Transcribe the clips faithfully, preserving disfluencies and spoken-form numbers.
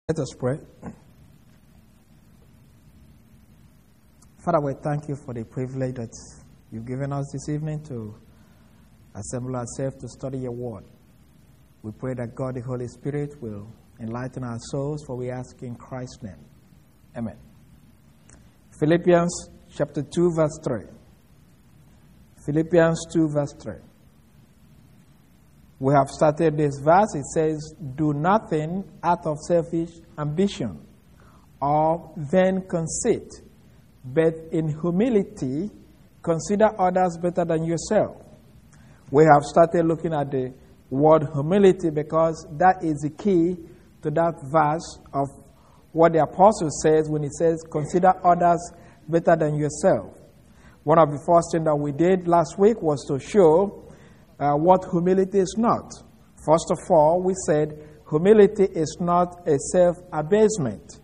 Let us pray. Father, we thank you for the privilege that you've given us this evening to assemble ourselves to study your word. We pray that God, the Holy Spirit, will enlighten our souls, for we ask in Christ's name. Amen. Philippians chapter two, verse three. Philippians two, verse three. We have started this verse. It says, "Do nothing out of selfish ambition or vain conceit, but in humility consider others better than yourself." We have started looking at the word humility because that is the key to that verse of what the apostle says when he says, "Consider others better than yourself." One of the first things that we did last week was to show Uh, what humility is not. First of all, we said humility is not a self-abasement,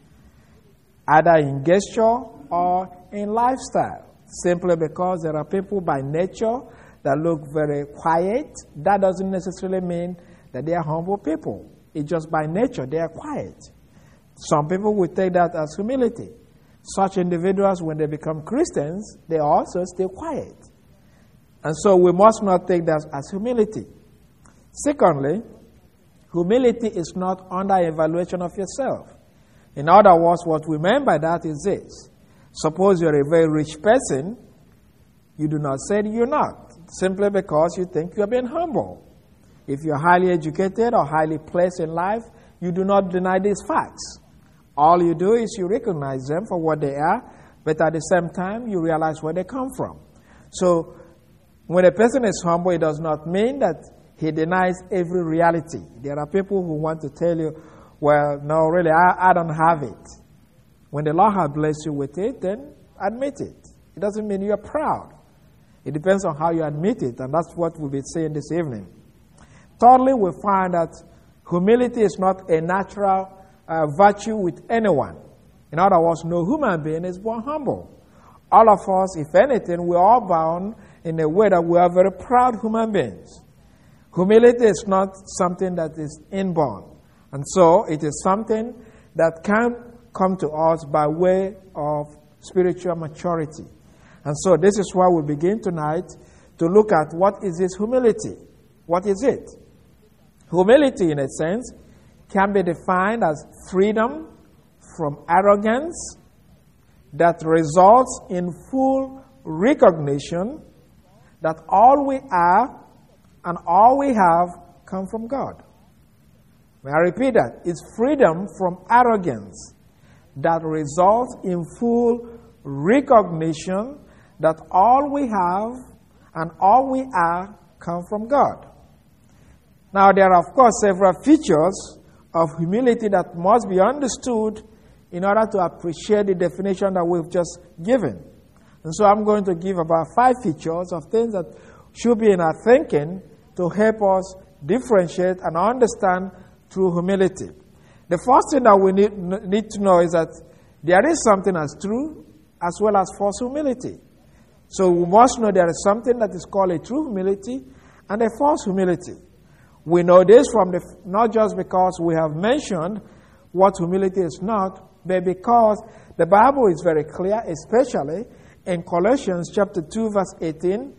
either in gesture or in lifestyle. Simply because there are people by nature that look very quiet, that doesn't necessarily mean that they are humble people. It's just by nature they are quiet. Some people will take that as humility. Such individuals, when they become Christians, they also stay quiet. And so we must not take that as humility. Secondly, humility is not under evaluation of yourself. In other words, what we mean by that is this. Suppose you're a very rich person, you do not say you're not, simply because you think you're being humble. If you're highly educated or highly placed in life, you do not deny these facts. All you do is you recognize them for what they are, but at the same time, you realize where they come from. So, when a person is humble, it does not mean that he denies every reality. There are people who want to tell you, well, no, really, I, I don't have it. When the Lord has blessed you with it, then admit it. It doesn't mean you're proud. It depends on how you admit it, and that's what we'll be saying this evening. Thirdly, we find that humility is not a natural uh, virtue with anyone. In other words, no human being is born humble. All of us, if anything, we're all bound in a way that we are very proud human beings. Humility is not something that is inborn. And so it is something that can come to us by way of spiritual maturity. And so this is why we begin tonight to look at what is this humility. What is it? Humility, in a sense, can be defined as freedom from arrogance that results in full recognition that all we are and all we have come from God. May I repeat that? It's freedom from arrogance that results in full recognition that all we have and all we are come from God. Now, there are, of course, several features of humility that must be understood in order to appreciate the definition that we've just given. And so I'm going to give about five features of things that should be in our thinking to help us differentiate and understand true humility. The first thing that we need, need to know is that there is something as true as well as false humility. So we must know there is something that is called a true humility and a false humility. We know this from the not just because we have mentioned what humility is not, but because the Bible is very clear, especially in Colossians chapter two, verse eighteen.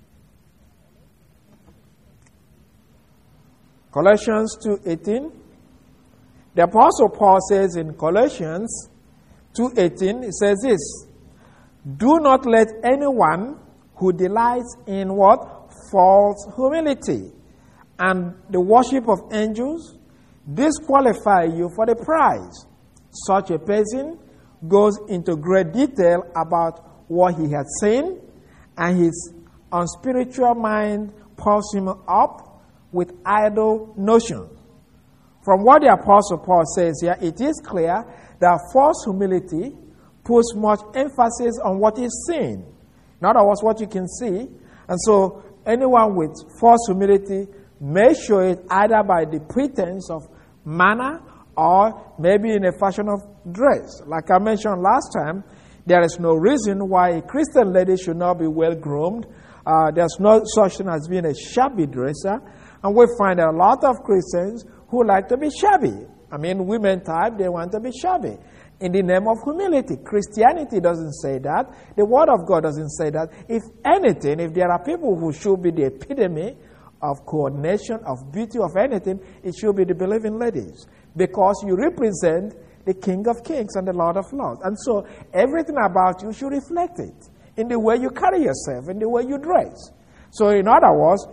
Colossians two eighteen. The Apostle Paul says in Colossians two eighteen, he says this, "Do not let anyone who delights in what? False humility and the worship of angels disqualify you for the prize. Such a person goes into great detail about what he has seen, and his unspiritual mind pulls him up with idle notions." From what the Apostle Paul says here, it is clear that false humility puts much emphasis on what is seen. In other words, what you can see. And so anyone with false humility may show it either by the pretense of manner or maybe in a fashion of dress. Like I mentioned last time, there is no reason why a Christian lady should not be well-groomed. Uh, there's no such thing as being a shabby dresser. And we find a lot of Christians who like to be shabby. I mean, women type, they want to be shabby. In the name of humility. Christianity doesn't say that. The Word of God doesn't say that. If anything, if there are people who should be the epitome of coordination, of beauty, of anything, it should be the believing ladies. Because you represent the King of Kings and the Lord of Lords. And so everything about you should reflect it in the way you carry yourself, in the way you dress. So in other words,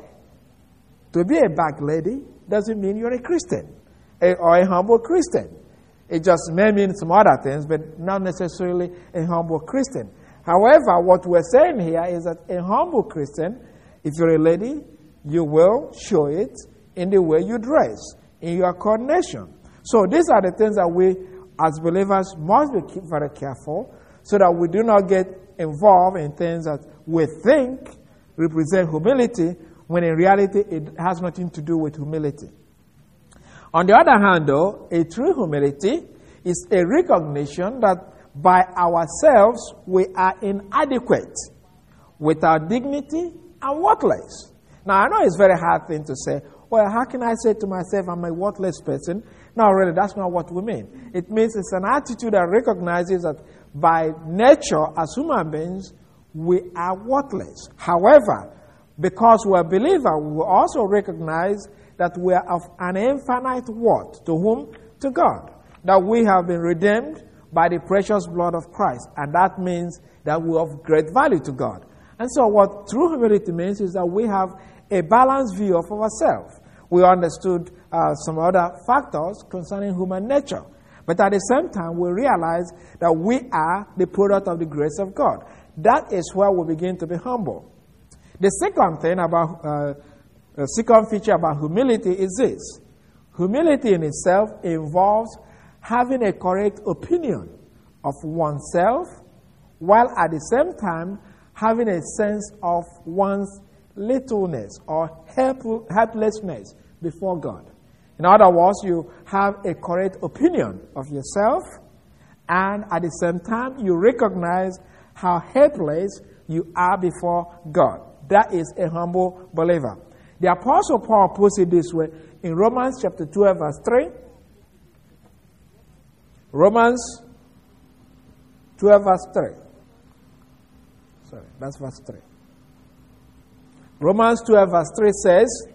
to be a back lady doesn't mean you're a Christian a, or a humble Christian. It just may mean some other things, but not necessarily a humble Christian. However, what we're saying here is that a humble Christian, if you're a lady, you will show it in the way you dress, in your coordination. So these are the things that we, as believers, must be keep very careful so that we do not get involved in things that we think represent humility, when in reality it has nothing to do with humility. On the other hand, though, a true humility is a recognition that by ourselves we are inadequate, without dignity and worthless. Now, I know it's a very hard thing to say, well, how can I say to myself I'm a worthless person? No, really, that's not what we mean. It means it's an attitude that recognizes that by nature, as human beings, we are worthless. However, because we're a believer, we also recognize that we are of an infinite worth. To whom? To God. That we have been redeemed by the precious blood of Christ. And that means that we're of great value to God. And so what true humility means is that we have a balanced view of ourselves. We understood uh, some other factors concerning human nature. But at the same time, we realize that we are the product of the grace of God. That is where we begin to be humble. The second thing about, uh, the second feature about humility is this. Humility in itself involves having a correct opinion of oneself, while at the same time having a sense of one's littleness or help, helplessness before God. In other words, you have a correct opinion of yourself, and at the same time, you recognize how helpless you are before God. That is a humble believer. The Apostle Paul puts it this way in Romans chapter twelve, verse three. Romans twelve, verse three. Sorry, that's verse three. Romans twelve, verse three says,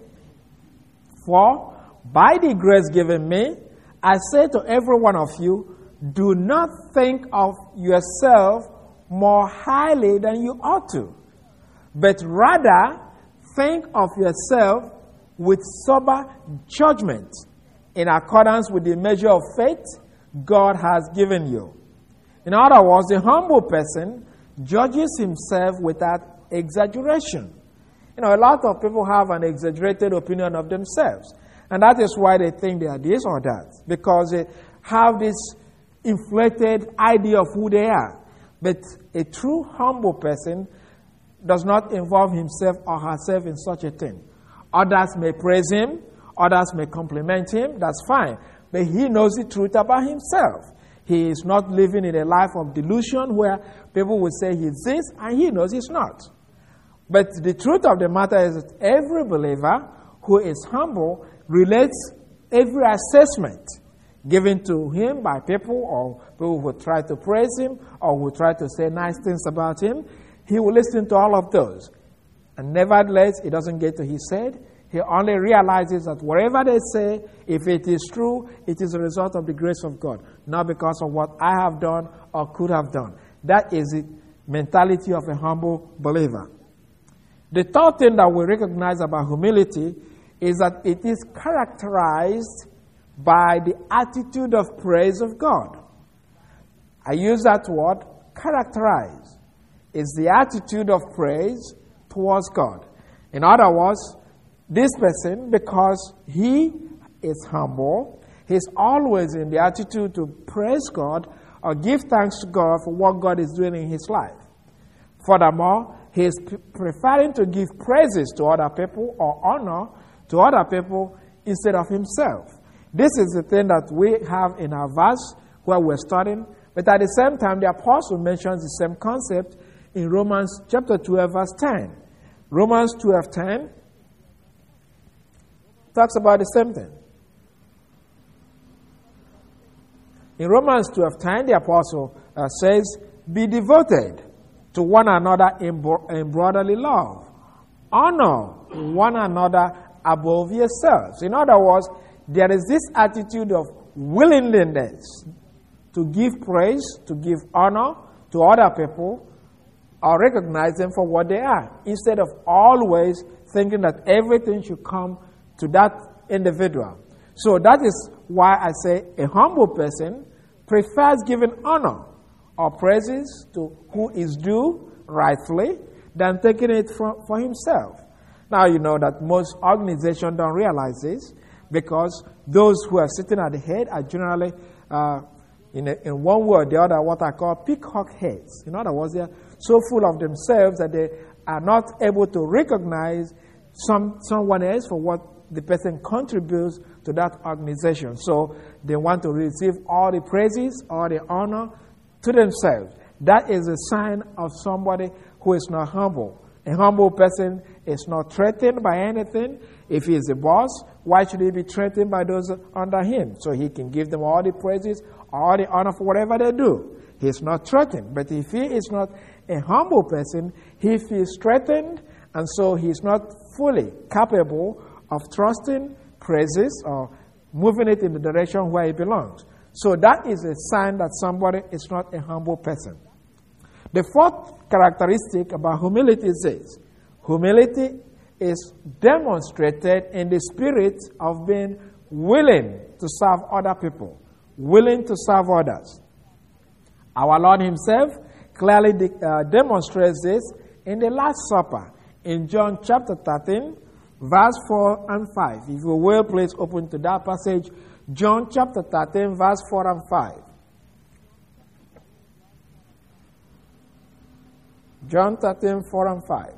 "For by the grace given me, I say to every one of you, do not think of yourself more highly than you ought to, but rather think of yourself with sober judgment, in accordance with the measure of faith God has given you." In other words, the humble person judges himself without exaggeration. You know, a lot of people have an exaggerated opinion of themselves. And that is why they think they are this or that, because they have this inflated idea of who they are. But a true humble person does not involve himself or herself in such a thing. Others may praise him, others may compliment him, that's fine. But he knows the truth about himself. He is not living in a life of delusion where people will say he's this and he knows he's not. But the truth of the matter is that every believer who is humble relates every assessment given to him by people, or people who try to praise him or who try to say nice things about him. He will listen to all of those. And nevertheless, it doesn't get to his head. He only realizes that whatever they say, if it is true, it is a result of the grace of God, not because of what I have done or could have done. That is the mentality of a humble believer. The third thing that we recognize about humility is that it is characterized by the attitude of praise of God. I use that word, characterize. It's the attitude of praise towards God. In other words, this person, because he is humble, he's always in the attitude to praise God or give thanks to God for what God is doing in his life. Furthermore, he is preferring to give praises to other people or honor to other people instead of himself. This is the thing that we have in our verse where we're studying. But at the same time, the apostle mentions the same concept in Romans chapter twelve, verse ten. Romans twelve, ten talks about the same thing. In Romans twelve ten, the apostle uh, says, be devoted to one another in, bro- in brotherly love. Honor one another above yourselves. In other words, there is this attitude of willingness to give praise, to give honor to other people, or recognize them for what they are, instead of always thinking that everything should come to that individual. So that is why I say a humble person prefers giving honor or praises to who is due rightfully than taking it for, for himself. Now you know that most organizations don't realize this, because those who are sitting at the head are generally, uh, in, a, in one way or the other, what I call peacock heads. In other words, they are so full of themselves that they are not able to recognize some someone else for what the person contributes to that organization. So they want to receive all the praises, all the honor to themselves. That is a sign of somebody who is not humble. A humble person is not threatened by anything. If he is a boss, why should he be threatened by those under him? So he can give them all the praises, all the honor for whatever they do. He is not threatened. But if he is not a humble person, he feels threatened, and so he is not fully capable of trusting praises or moving it in the direction where it belongs. So that is a sign that somebody is not a humble person. The fourth characteristic about humility is this. Humility is demonstrated in the spirit of being willing to serve other people, willing to serve others. Our Lord himself clearly de- uh, demonstrates this in the Last Supper in John chapter thirteen, verse four and five. If you will, please open to that passage, John chapter thirteen, verse four and five. John thirteen, four and five.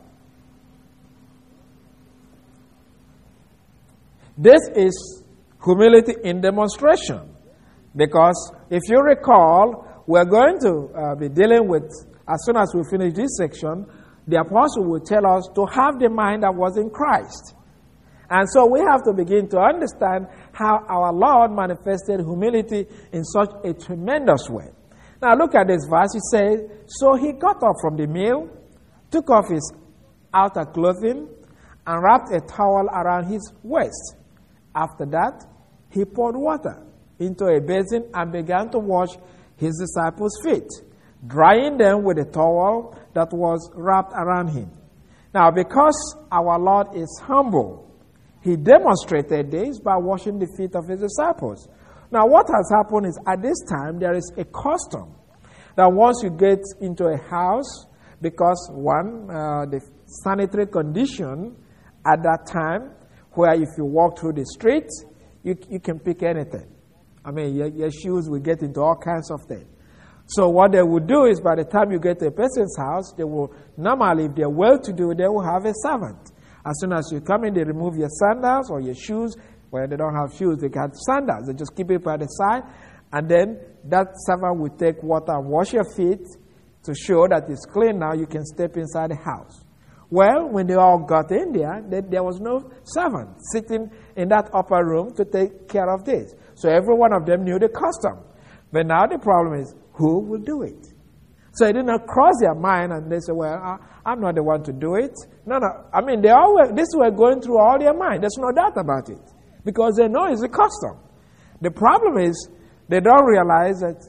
This is humility in demonstration, because if you recall, we're going to uh, be dealing with, as soon as we finish this section, the apostle will tell us to have the mind that was in Christ. And so we have to begin to understand how our Lord manifested humility in such a tremendous way. Now look at this verse. He says, so he got up from the meal, took off his outer clothing, and wrapped a towel around his waist. After that, he poured water into a basin and began to wash his disciples' feet, drying them with a towel that was wrapped around him. Now, because our Lord is humble, he demonstrated this by washing the feet of his disciples. Now, what has happened is, at this time, there is a custom that once you get into a house, because one, uh, the sanitary condition at that time, where if you walk through the streets, you, you can pick anything. I mean, your, your shoes will get into all kinds of things. So what they will do is, by the time you get to a person's house, they will, normally, if they're well-to-do, they will have a servant. As soon as you come in, they remove your sandals or your shoes. Well, they don't have shoes, they have sandals. They just keep it by the side. And then that servant will take water and wash your feet to show that it's clean now. You can step inside the house. Well, when they all got in there, they, there was no servant sitting in that upper room to take care of this. So every one of them knew the custom. But now the problem is, who will do it? So it did not cross their mind, and they said, well, I, I'm not the one to do it. No, no. I mean, they all were, this were going through all their mind. There's no doubt about it. Because they know it's a custom. The problem is, they don't realize that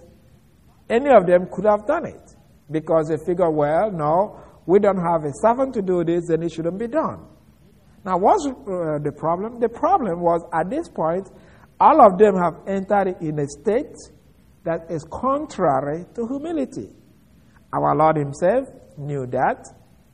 any of them could have done it. Because they figure, well, no, we don't have a servant to do this, then it shouldn't be done. Now, what's uh, the problem? The problem was, at this point, all of them have entered in a state that is contrary to humility. Our Lord himself knew that.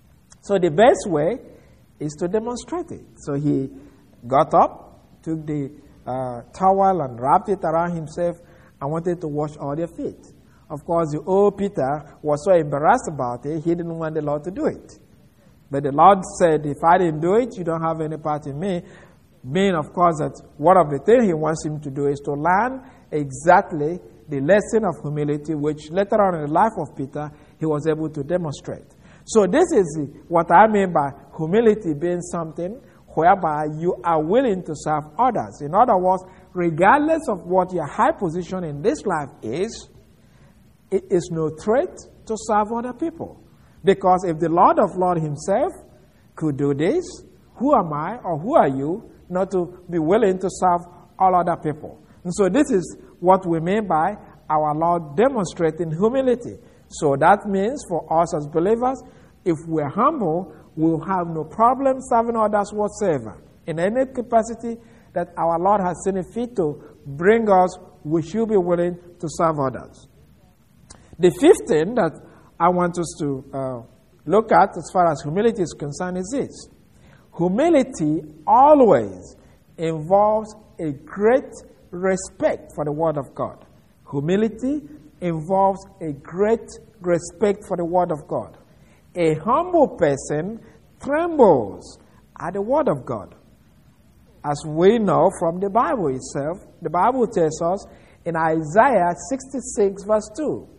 So the best way is to demonstrate it. So he got up, took the uh, towel and wrapped it around himself and wanted to wash all their feet. Of course, the old Peter was so embarrassed about it, he didn't want the Lord to do it. But the Lord said, if I didn't do it, you don't have any part in me. Meaning, of course, that one of the things he wants him to do is to learn exactly the lesson of humility, which later on in the life of Peter, he was able to demonstrate. So this is what I mean by humility being something whereby you are willing to serve others. In other words, regardless of what your high position in this life is, it is no threat to serve other people. Because if the Lord of Lords himself could do this, who am I or who are you not to be willing to serve all other people? And so this is what we mean by our Lord demonstrating humility. So that means for us as believers, if we're humble, we'll have no problem serving others whatsoever. In any capacity that our Lord has seen it fit to bring us, we should be willing to serve others. The fifth thing that I want us to uh, look at as far as humility is concerned is this. Humility always involves a great respect for the Word of God. Humility involves a great respect for the Word of God. A humble person trembles at the Word of God. As we know from the Bible itself, the Bible tells us in Isaiah sixty-six verse two.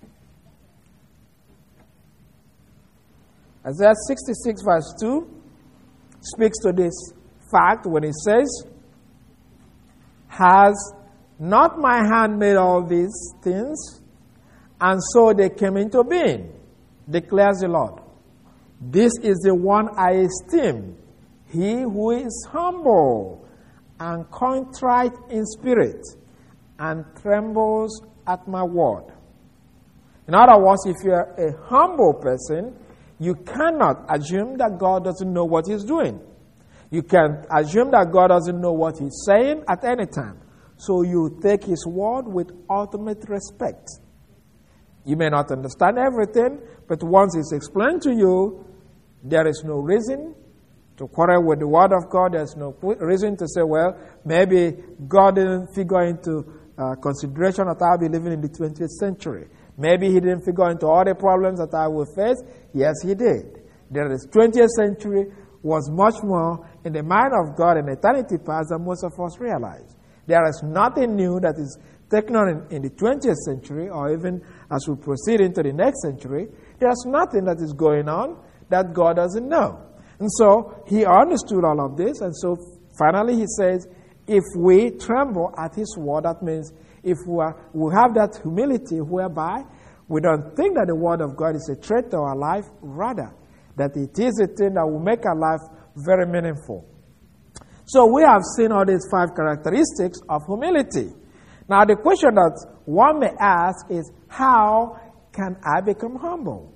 Isaiah sixty-six verse two speaks to this fact when it says, "Has not my hand made all these things? And so they came into being, declares the Lord. This is the one I esteem, he who is humble and contrite in spirit and trembles at my word." In other words, if you're a humble person, you cannot assume that God doesn't know what he's doing. You can assume that God doesn't know what he's saying at any time. So you take his word with ultimate respect. You may not understand everything, but once it's explained to you, there is no reason to quarrel with the word of God. There's no reason to say, well, maybe God didn't figure into uh, consideration that I'll be living in the twentieth century. Maybe he didn't figure into all the problems that I will face. Yes, he did. The twentieth century was much more in the mind of God in eternity past than most of us realize. There is nothing new that is taken on in, in the twentieth century, or even as we proceed into the next century. There's nothing that is going on that God doesn't know. And so he understood all of this, and so finally he says, if we tremble at his word, that means if we, are, we have that humility whereby we don't think that the word of God is a threat to our life, rather that it is a thing that will make our life very meaningful. So we have seen all these five characteristics of humility. Now the question that one may ask is, how can I become humble?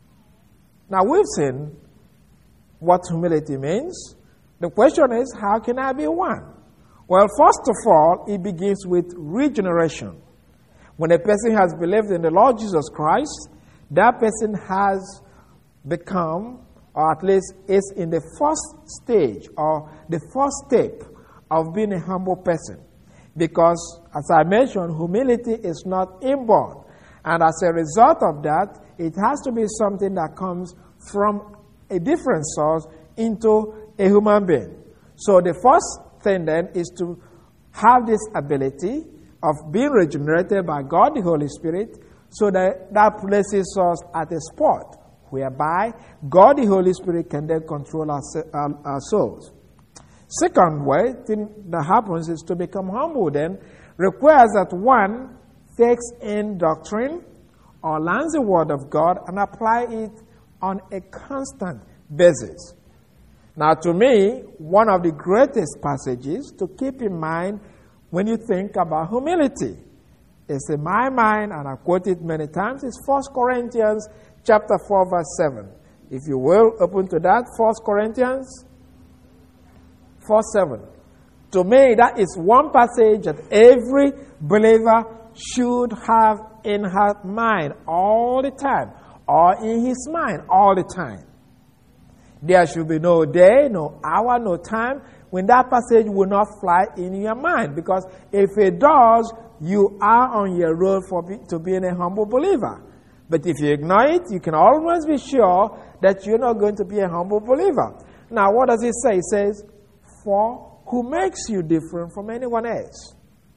Now we've seen what humility means. The question is, how can I be one? Well, first of all, it begins with regeneration. When a person has believed in the Lord Jesus Christ, that person has become, or at least is in the first stage or the first step of being a humble person. Because, as I mentioned, humility is not inborn. And as a result of that, it has to be something that comes from a different source into a human being. So the first thing then is to have this ability of being regenerated by God the Holy Spirit, so that that places us at a spot whereby God the Holy Spirit can then control our, our, our souls. Second way thing that happens is to become humble then requires that one takes in doctrine or learns the word of God and apply it on a constant basis. Now to me, one of the greatest passages to keep in mind when you think about humility is in my mind, and I quote it many times, is First Corinthians chapter four verse seven. If you will, open to that, First Corinthians four seven. To me, that is one passage that every believer should have in her mind all the time, or in his mind all the time. There should be no day, no hour, no time when that passage will not fly in your mind. Because if it does, you are on your road for be, to being a humble believer. But if you ignore it, you can always be sure that you're not going to be a humble believer. Now, what does it say? It says, for who makes you different from anyone else?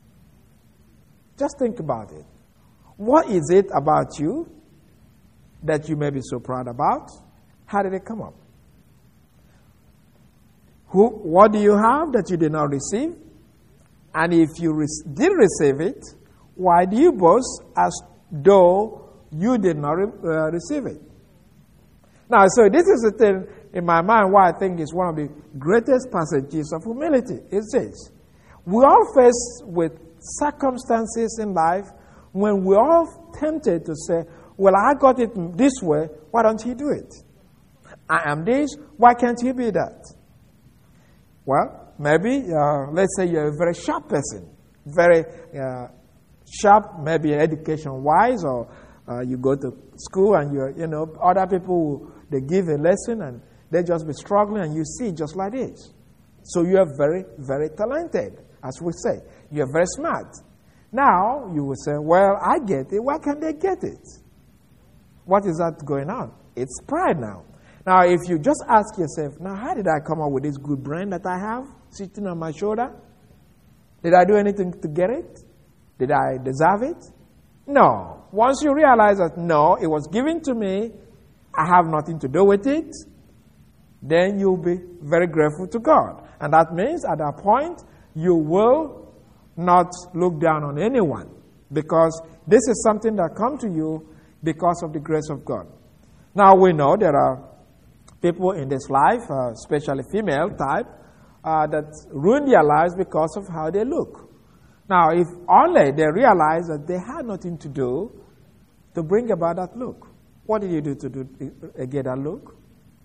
Just think about it. What is it about you that you may be so proud about? How did it come up? Who, what do you have that you did not receive? And if you re- did receive it, why do you boast as though you did not re- uh, receive it? Now, so this is the thing in my mind why I think it's one of the greatest passages of humility. It says, we all face with circumstances in life when we're all tempted to say, well, I got it this way, why don't he do it? I am this, why can't he be that? Well, maybe, uh, let's say you're a very sharp person, very uh, sharp, maybe education-wise, or uh, you go to school and you're, you know, other people, they give a lesson and they just be struggling and you see just like this. So you are very, very talented, as we say. You're very smart. Now, you will say, well, I get it. Why can't they get it? What is that going on? It's pride now. Now, if you just ask yourself, now, how did I come up with this good brain that I have sitting on my shoulder? Did I do anything to get it? Did I deserve it? No. Once you realize that, no, it was given to me, I have nothing to do with it, then you'll be very grateful to God. And that means at that point, you will not look down on anyone, because this is something that comes to you because of the grace of God. Now, we know there are people in this life, uh, especially female type, uh, that ruin their lives because of how they look. Now, if only they realize that they had nothing to do to bring about that look. What did you do to do, uh, get that look?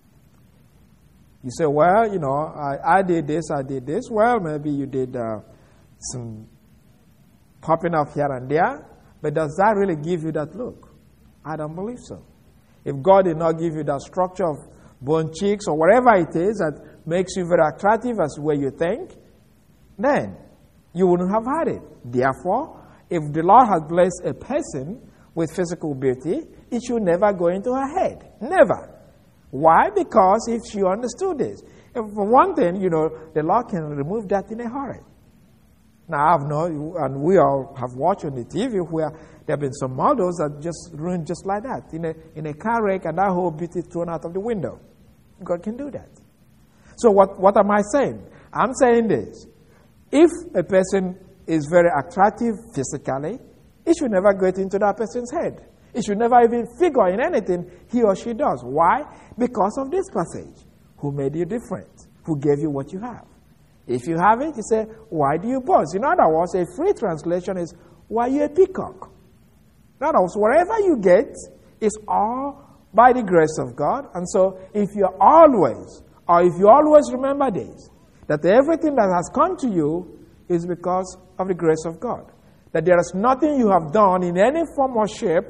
You say, well, you know, I, I did this, I did this. Well, maybe you did uh, some popping up here and there, but does that really give you that look? I don't believe so. If God did not give you that structure of bone cheeks or whatever it is that makes you very attractive as the way you think, then you wouldn't have had it. Therefore, if the Lord has blessed a person with physical beauty, it should never go into her head. Never. Why? Because if she understood this. If for one thing, you know, the Lord can remove that in a hurry. Now, I've known, and we all have watched on the T V where there have been some models that just ruined just like that. In a, in a car wreck, and that whole beauty thrown out of the window. God can do that. So what, what am I saying? I'm saying this. If a person is very attractive physically, it should never get into that person's head. It should never even figure in anything he or she does. Why? Because of this passage. Who made you different? Who gave you what you have? If you have it, you say, why do you boast? In other words, a free translation is, why are you a peacock? In other words, whatever you get is all by the grace of God. And so if you always, or if you always remember this, that everything that has come to you is because of the grace of God. That there is nothing you have done in any form or shape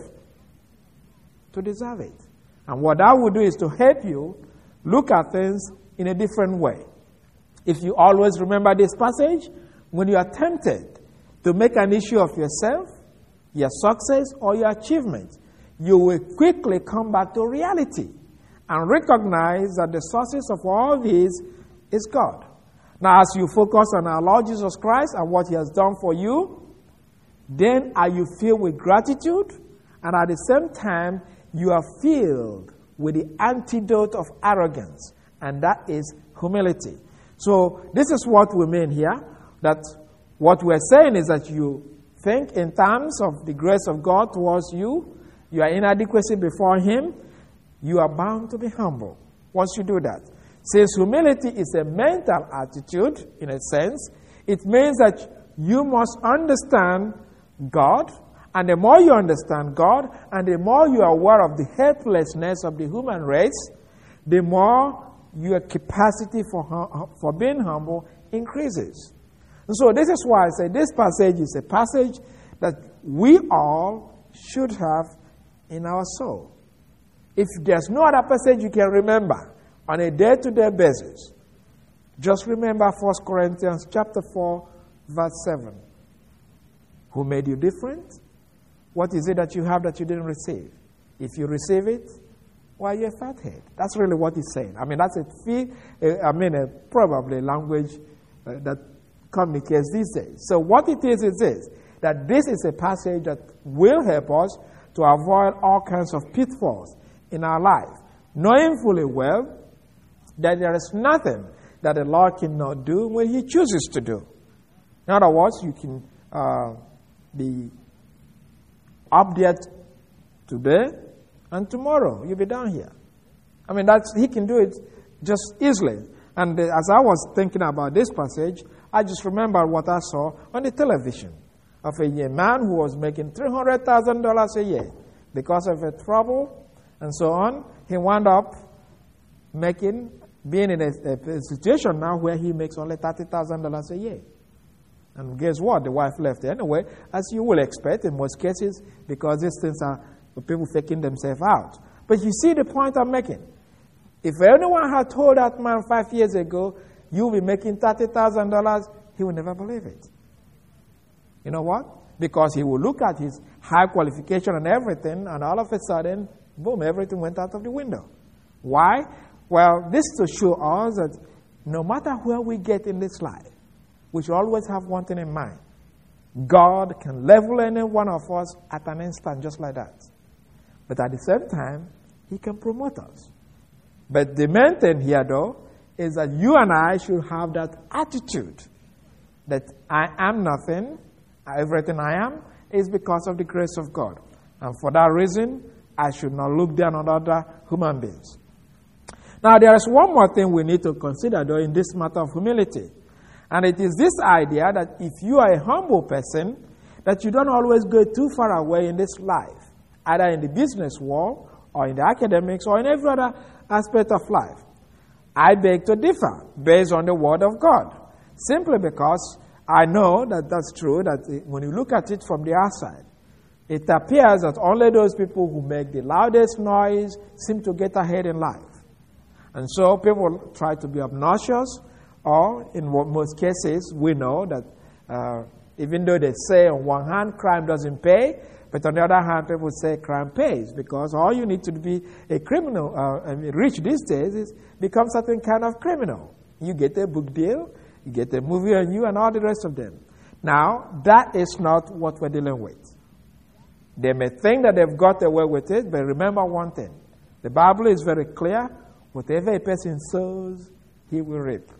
to deserve it. And what that will do is to help you look at things in a different way. If you always remember this passage, when you are tempted to make an issue of yourself, your success, or your achievement, you will quickly come back to reality and recognize that the sources of all this is God. Now, as you focus on our Lord Jesus Christ and what He has done for you, then are you filled with gratitude, and at the same time, you are filled with the antidote of arrogance, and that is humility. So this is what we mean here, that what we're saying is that you think in terms of the grace of God towards you, your inadequacy before Him, you are bound to be humble once you do that. Since humility is a mental attitude, in a sense, it means that you must understand God, and the more you understand God, and the more you are aware of the helplessness of the human race, the more your capacity for, for being humble increases. And so this is why I say this passage is a passage that we all should have in our soul. If there's no other passage you can remember on a day-to-day basis, just remember First Corinthians chapter four, verse seven. Who made you different? What is it that you have that you didn't receive? If you receive it, why you're a fathead? That's really what he's saying. I mean, that's a fee, I mean, a, probably language uh, that communicates these days. So what it is is this, that this is a passage that will help us to avoid all kinds of pitfalls in our life, knowing fully well that there is nothing that the Lord cannot do when He chooses to do. In other words, you can uh, be up there t- today, and tomorrow you'll be down here. I mean, that's, he can do it just easily. And uh, as I was thinking about this passage, I just remember what I saw on the television of a year, man who was making three hundred thousand dollars a year. Because of a trouble and so on, he wound up making, being in a, a situation now where he makes only thirty thousand dollars a year. And guess what? The wife left anyway, as you will expect in most cases, because these things are people faking themselves out. But you see the point I'm making. If anyone had told that man five years ago, you'll be making thirty thousand dollars, he would never believe it. You know what? Because he will look at his high qualification and everything, and all of a sudden, boom, everything went out of the window. Why? Well, this to show us that no matter where we get in this life, we should always have one thing in mind. God can level any one of us at an instant just like that. But at the same time, He can promote us. But the main thing here, though, is that you and I should have that attitude that I am nothing, everything I am is because of the grace of God. And for that reason, I should not look down on other human beings. Now, there is one more thing we need to consider, though, in this matter of humility. And it is this idea that if you are a humble person, that you don't always go too far away in this life, either in the business world, or in the academics, or in every other aspect of life. I beg to differ based on the Word of God, simply because I know that that's true, that when you look at it from the outside, it appears that only those people who make the loudest noise seem to get ahead in life. And so people try to be obnoxious, or in most cases, we know that uh, even though they say on one hand crime doesn't pay, but on the other hand, people say crime pays, because all you need to be a criminal, uh, I mean, rich these days, is become certain kind of criminal. You get a book deal, you get a movie on you, and all the rest of them. Now, that is not what we're dealing with. They may think that they've got away with it, but remember one thing. The Bible is very clear. Whatever a person sows, he will reap.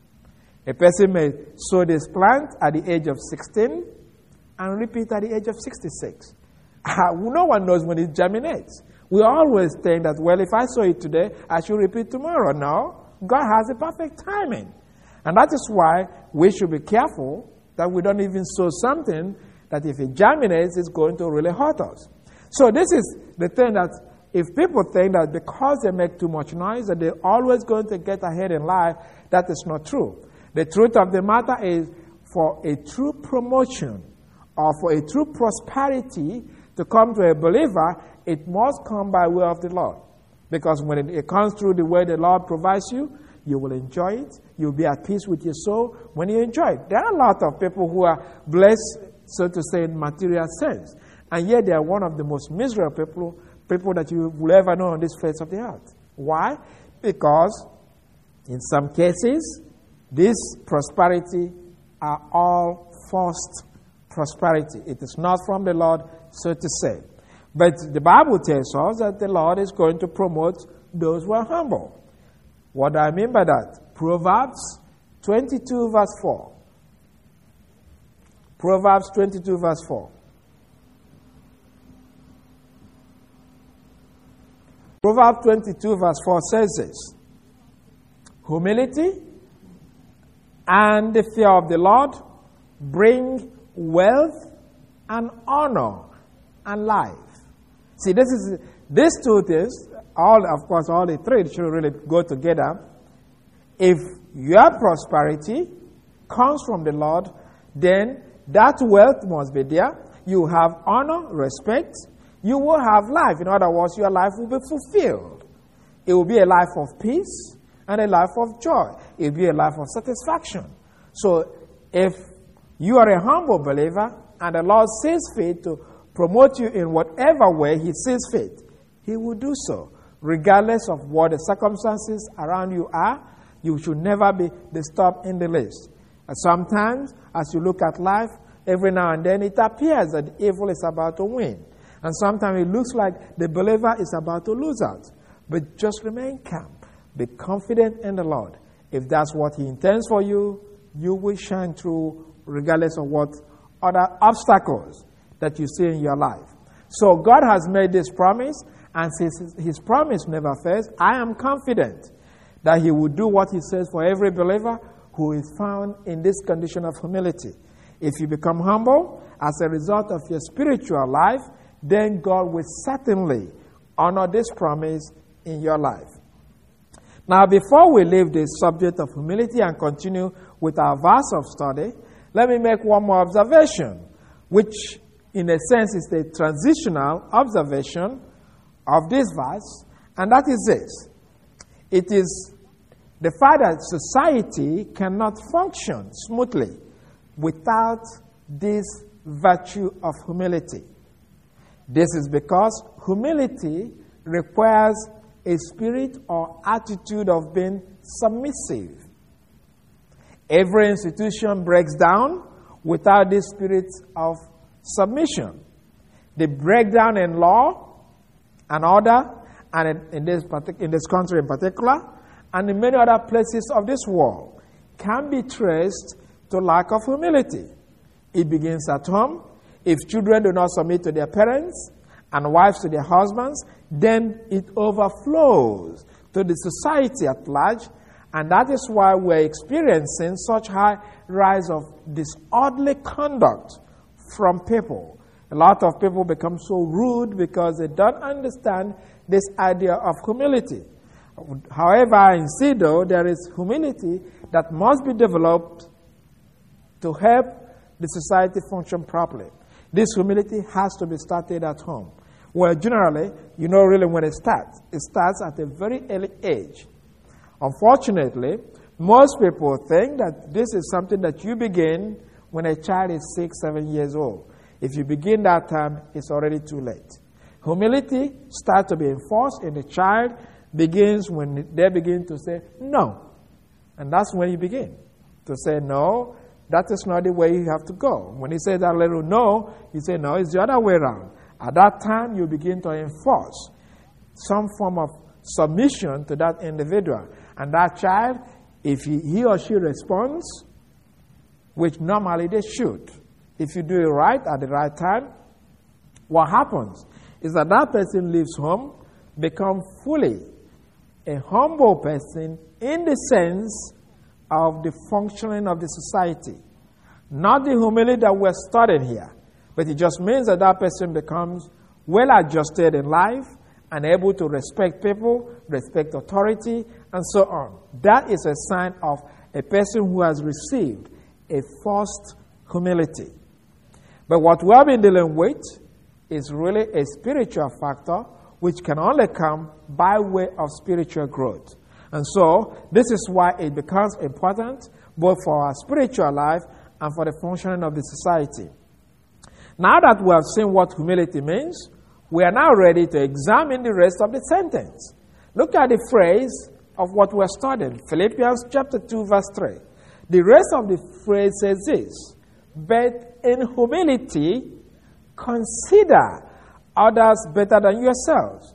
A person may sow this plant at the age of sixteen and reap it at the age of sixty-six. No one knows when it germinates. We always think that, well, if I sow it today, I should reap it tomorrow. No, God has a perfect timing. And that is why we should be careful that we don't even sow something that if it germinates, it's going to really hurt us. So this is the thing, that if people think that because they make too much noise, that they're always going to get ahead in life, that is not true. The truth of the matter is, for a true promotion or for a true prosperity to come to a believer, it must come by way of the Lord. Because when it comes through the way the Lord provides you, you will enjoy it. You'll be at peace with your soul when you enjoy it. There are a lot of people who are blessed, so to say, in material sense. And yet they are one of the most miserable people, people that you will ever know on this face of the earth. Why? Because in some cases, this prosperity are all forced prosperity. It is not from the Lord, so to say. But the Bible tells us that the Lord is going to promote those who are humble. What do I mean by that? Proverbs twenty-two verse four. Proverbs twenty-two verse four. Proverbs twenty-two verse four says this: humility and the fear of the Lord bring wealth and honor and life. See, this is these two things, all of course, all the three should really go together. If your prosperity comes from the Lord, then that wealth must be there. You have honor, respect. You will have life. In other words, your life will be fulfilled. It will be a life of peace and a life of joy. It will be a life of satisfaction. So if you are a humble believer and the Lord sees fit to promote you in whatever way He sees fit, He will do so. Regardless of what the circumstances around you are, you should never be disturbed in the least. And sometimes, as you look at life, every now and then it appears that evil is about to win. And sometimes it looks like the believer is about to lose out. But just remain calm. Be confident in the Lord. If that's what He intends for you, you will shine through regardless of what other obstacles that you see in your life. So God has made this promise, and since his promise never fails, I am confident that he will do what he says for every believer who is found in this condition of humility. If you become humble as a result of your spiritual life, then God will certainly honor this promise in your life. Now, before we leave this subject of humility and continue with our verse of study, let me make one more observation, which in a sense is the transitional observation of this verse, and that is this. It is the fact that society cannot function smoothly without this virtue of humility. This is because humility requires a spirit or attitude of being submissive. Every institution breaks down without this spirit of submission. The breakdown in law and order, and in, in, this partic- in this country in particular, and in many other places of this world, can be traced to lack of humility. It begins at home. If children do not submit to their parents and wives to their husbands, then it overflows to the society at large, and that is why we're experiencing such high rise of disorderly conduct from people. A lot of people become so rude because they don't understand this idea of humility. However, I insist, though, there is humility that must be developed to help the society function properly. This humility has to be started at home. Well, generally, you know really when it starts. It starts at a very early age. Unfortunately, most people think that this is something that you begin when a child is six, seven years old. If you begin that time, it's already too late. Humility starts to be enforced in the child, begins when they begin to say no. And that's when you begin to say no. That is not the way you have to go. When he says that little no, you say no, it's the other way around. At that time, you begin to enforce some form of submission to that individual. And that child, if he, he or she responds, which normally they should, if you do it right at the right time, what happens is that that person leaves home, becomes fully a humble person in the sense of the functioning of the society. Not the humility that we're studying here, but it just means that that person becomes well adjusted in life and able to respect people, respect authority, and so on. That is a sign of a person who has received a first humility. But what we have been dealing with is really a spiritual factor which can only come by way of spiritual growth. And so, this is why it becomes important both for our spiritual life and for the functioning of the society. Now that we have seen what humility means, we are now ready to examine the rest of the sentence. Look at the phrase of what we're studying, Philippians chapter two, verse three. The rest of the phrase says this: but in humility, consider others better than yourselves.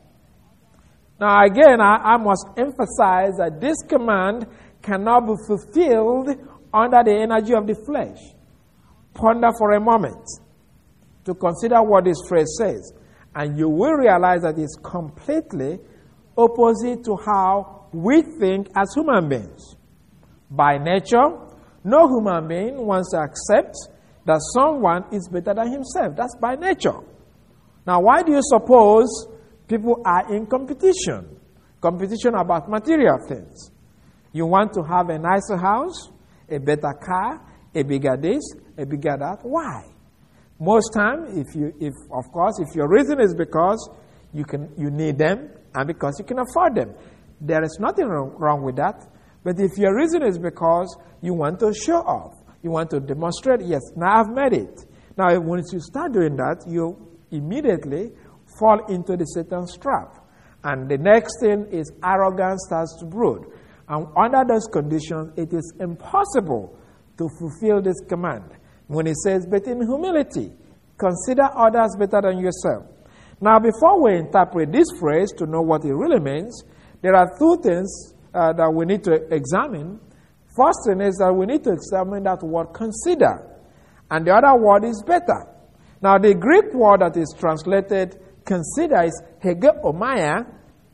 Now again, I, I must emphasize that this command cannot be fulfilled under the energy of the flesh. Ponder for a moment to consider what this phrase says, and you will realize that it's completely opposite to how we think as human beings. By nature, no human being wants to accept that someone is better than himself. That's by nature. Now, why do you suppose people are in competition? Competition about material things. You want to have a nicer house, a better car, a bigger this, a bigger that. Why? Most time, if you, if of course, if your reason is because you can, you need them and because you can afford them, there is nothing wrong, wrong with that. But if your reason is because you want to show off, you want to demonstrate, yes, now I've made it. Now, once you start doing that, you immediately fall into the Satan's trap. And the next thing is arrogance starts to brood. And under those conditions, it is impossible to fulfill this command. When he says, but in humility, consider others better than yourself. Now, before we interpret this phrase to know what it really means, there are two things uh, that we need to examine. First thing is that we need to examine that word consider. and the other word is better. Now, the Greek word that is translated consider is hegeomai.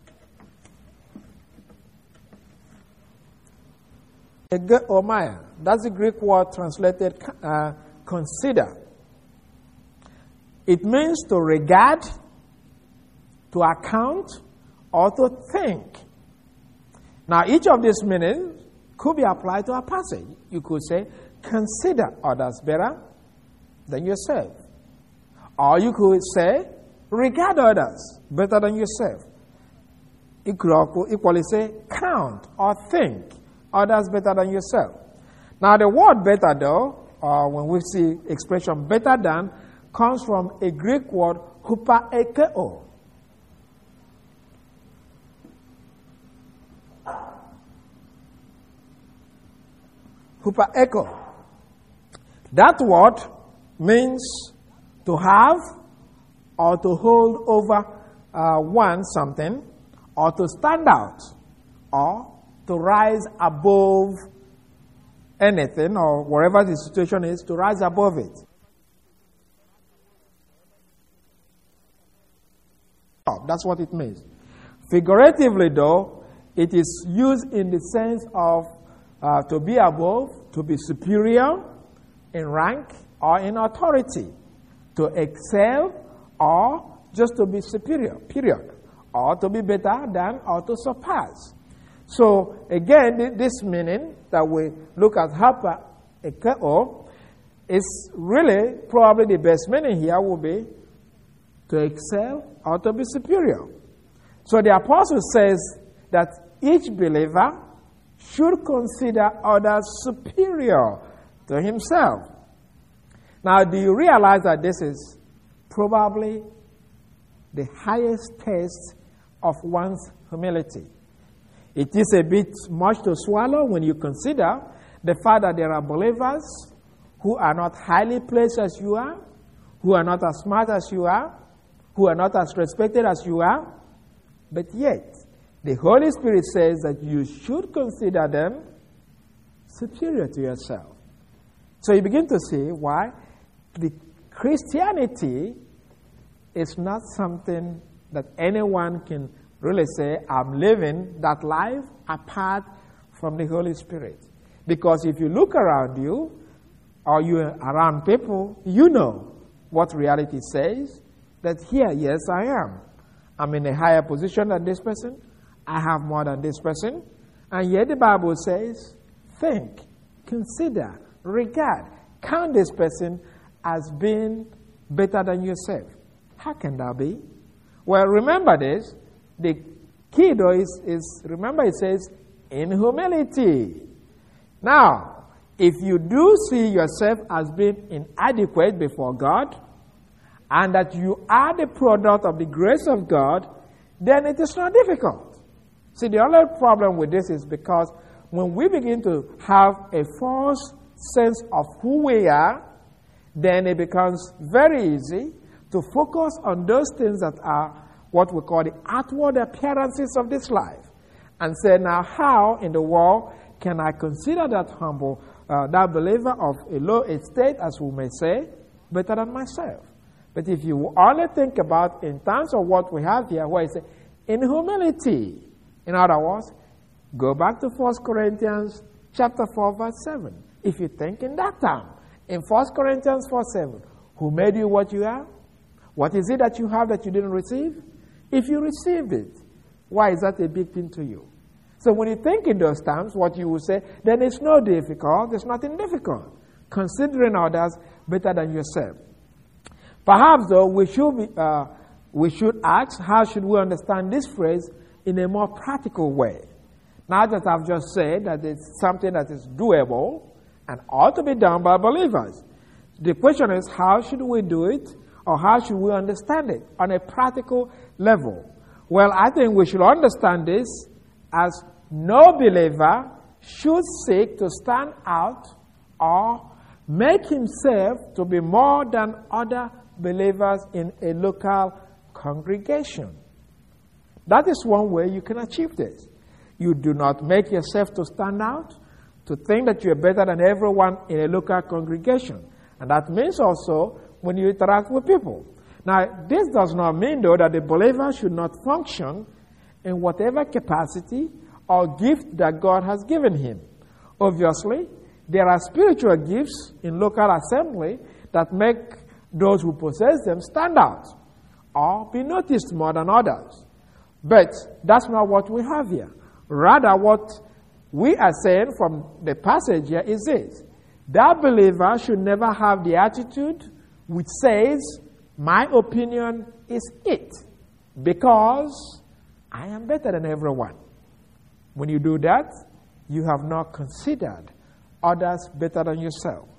Hegeomai. That's the Greek word translated uh, consider. It means to regard, to account, or to think. Now, each of these meanings could be applied to a passage. You could say, consider others better than yourself. Or you could say, regard others better than yourself. You could equally say, count or think others better than yourself. Now, the word better, though, or when we see expression better than, comes from a Greek word, hupaekeo. Hupaekeo. That word means to have or to hold over uh, one something, or to stand out, or to rise above anything, or whatever the situation is, to rise above it. That's what it means. Figuratively, though, it is used in the sense of uh, to be above, to be superior in rank or in authority, to excel, or just to be superior, period, or to be better than or to surpass. So, again, this meaning that we look at hapa ekeo is really probably the best meaning here will be to excel or to be superior. So the apostle says that each believer should consider others superior to himself. Now, do you realize that this is probably the highest test of one's humility? It is a bit much to swallow when you consider the fact that there are believers who are not highly placed as you are, who are not as smart as you are, who are not as respected as you are, but yet the Holy Spirit says that you should consider them superior to yourself. So you begin to see why the Christianity is not something that anyone can really say, I'm living that life apart from the Holy Spirit. Because if you look around you, or you're around people, you know what reality says, that here, yes, I am. I'm in a higher position than this person. I have more than this person. And yet the Bible says, think, consider, regard, count this person as being better than yourself. How can that be? Well, remember this. The key, though, is, is remember it says, in humility. Now, if you do see yourself as being inadequate before God, and that you are the product of the grace of God, then it is not difficult. See, the only problem with this is because when we begin to have a false sense of who we are, then it becomes very easy to focus on those things that are what we call the outward appearances of this life, and say, now how in the world can I consider that humble, uh, that believer of a low estate, as we may say, better than myself? But if you only think about in terms of what we have here, where it says, in humility, in other words, go back to First Corinthians chapter four, verse seven. If you think in that term, in First Corinthians four, seven, who made you what you are? What is it that you have that you didn't receive? If you received it, why is that a big thing to you? So when you think in those terms, what you will say, then it's no difficult, there's nothing difficult, considering others better than yourself. Perhaps, though, we should, be, uh, we should ask, how should we understand this phrase in a more practical way? Now that I've just said that it's something that is doable and ought to be done by believers, the question is, how should we do it, or how should we understand it on a practical level? Well, I think we should understand this as no believer should seek to stand out or make himself to be more than other believers in a local congregation. That is one way you can achieve this. You do not make yourself to stand out, to think that you are better than everyone in a local congregation. And that means also when you interact with people. Now, this does not mean, though, that the believer should not function in whatever capacity or gift that God has given him. Obviously, there are spiritual gifts in local assembly that make those who possess them stand out or be noticed more than others. But that's not what we have here. Rather, what we are saying from the passage here is this: that believer should never have the attitude which says, my opinion is it, because I am better than everyone. When you do that, you have not considered others better than yourself.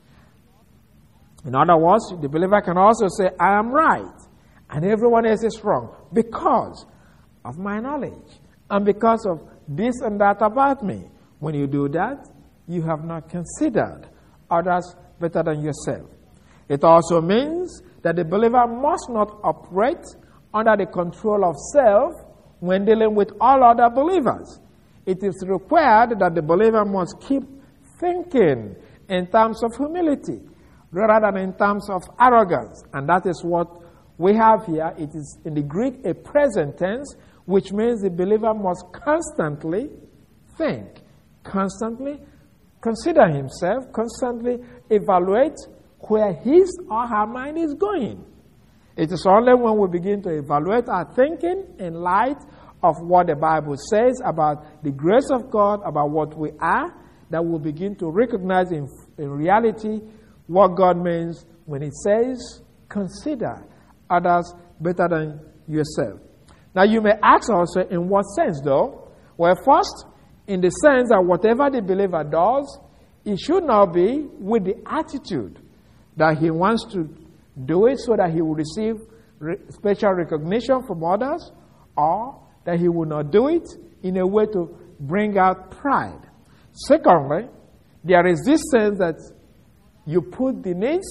In other words, the believer can also say, I am right, and everyone else is wrong, because of my knowledge, and because of this and that about me. When you do that, you have not considered others better than yourself. It also means that the believer must not operate under the control of self when dealing with all other believers. It is required that the believer must keep thinking in terms of humility rather than in terms of arrogance. And that is what we have here. It is in the Greek a present tense, which means the believer must constantly think, constantly consider himself, constantly evaluate where his or her mind is going. It is only when we begin to evaluate our thinking in light of what the Bible says about the grace of God, about what we are, that we'll begin to recognize in, in reality what God means when He says, consider others better than yourself. Now you may ask also, in what sense though? Well, first, in the sense that whatever the believer does, it should not be with the attitude that he wants to do it so that he will receive re- special recognition from others, or that he will not do it in a way to bring out pride. Secondly, there is this sense that you put the needs